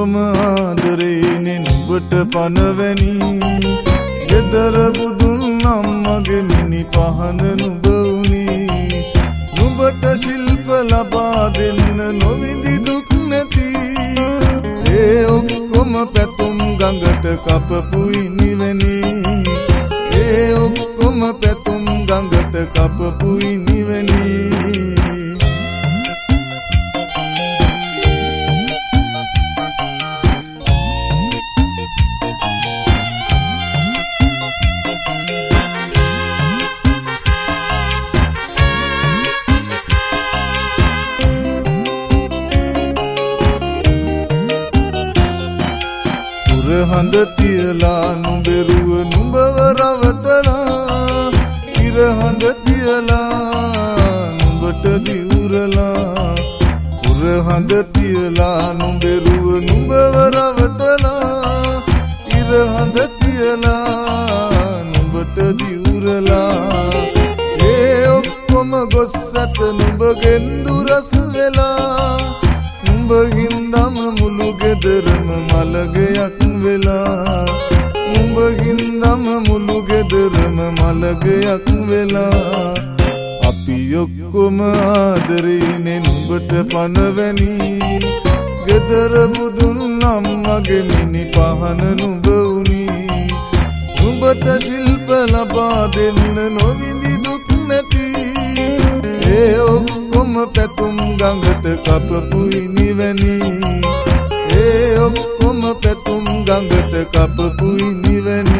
ඔක්කොම ආදරේනේ නුඹට පනවැනි ගෙදර බුදුන් අම්මගේ මිනි පහන නුඹ උනේ නුඹට ශිල්ප ලබා දෙන්න නොවිඳි දුක් නැති ඒ ඔක්කොම පැතුම් ගඟට කපපුයි නිවැනි ඒ ඔක්කොම පැතුම් ගඟට කපපුයි නිවැනි හඳ තියලා නුඹරුව නුඹව රවටලා ඉර හඳ තියලා නුඹට දිවුරලා පුර හඳ තියලා නුඹරුව නුඹව රවටලා ඉර හඳ තියලා නුඹට දිවුරලා ඒ ඔක්කොම ගොස්සට නුඹගෙන් දුරස් වෙලා නුඹ හින්දම මුළු ගෙදරම මලගයක් වෙලා නුඹ හින්දම මුළු ගෙදරම මලගයක් වෙලා අපි ඔක්කොම ආදරේනේ නුඹට පනවැනි ගෙදර බුදුන් අම්මගේ මිනි පහන නුඹ උනේ නුඹට ශිල්ප ලබා දෙන්න නොවිඳි දුක් නැති ඒ ඔක්කොම පැතුම් ගඟට කපපුයි නිවැනි ඒ ඔක්කොම පැතුම් ගඟට කපපුයි නිවැනි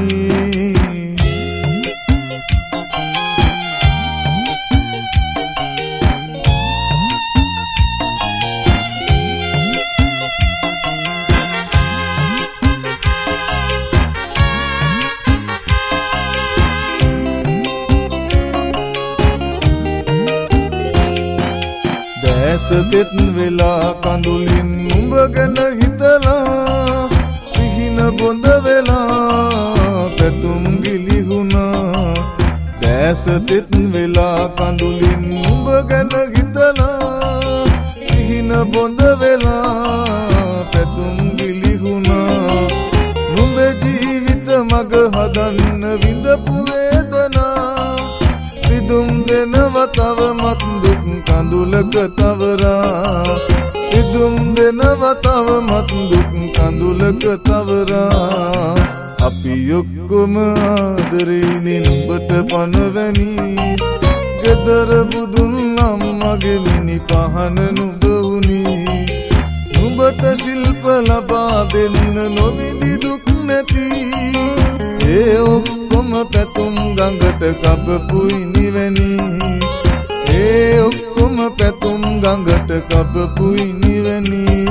ඇසතෙත් වෙලා කඳුලින් නුඹ ගැන හිතලා සිහින බොඳ වෙලා පැතුම් ගිලිහුණා ඇසතෙත් වෙලා කඳුලින් නුඹ ගැන හිතලා සිහින බොඳ වෙලා පැතුම් ගිලිහුණා නුඹේ ජීවිත මග හදන්න විඳපු වේදනා විදුම් දෙනවා තවමත් දුක් කඳුලක තවරා විදුම් දෙනවා තවමත් දුක් කඳුලක තවරා අපි ඔක්කොම ආදරේනේ නුඹට පනවැනි ගෙදර බුදුන් අම්මගේ මිනි පහන නුඹ උනේ නුඹට ශිල්ප ලබා දෙන්න නොවිඳි දුක් නැති ඒ ඔක්කොම පැතුම් ගඟට කපපුයි නිවැනි ඒ ඔක්කොම පැතුම් ගඟට කපපුයි නිවැනි